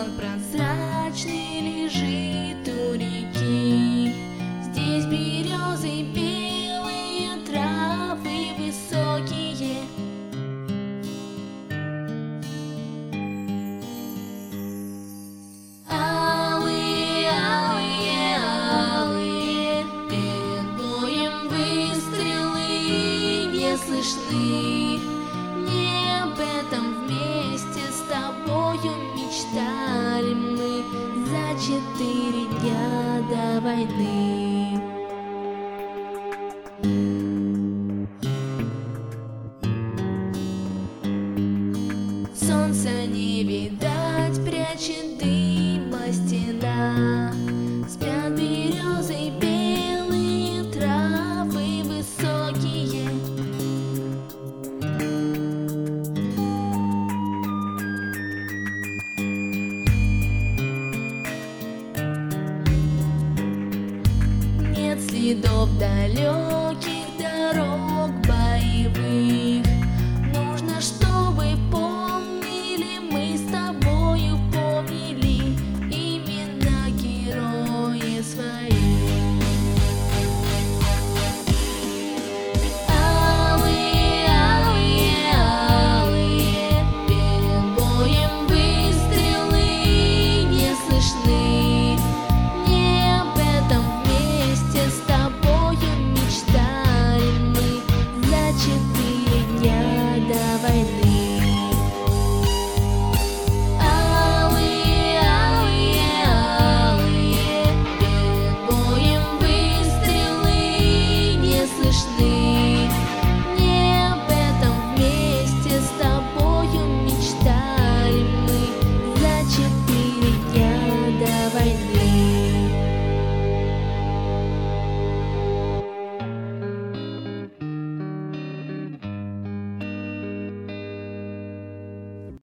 Туман прозрачный лежит у реки. Здесь березы, белые травы высокие. Алые, алые, алые, перед боем выстрелы не слышны. Не об этом вместе с тобою мечтали мы за 4 дня до войны. Солнца не видать, прячет дыма стена. Спят березы, белые травы высокие. Нет следов далеких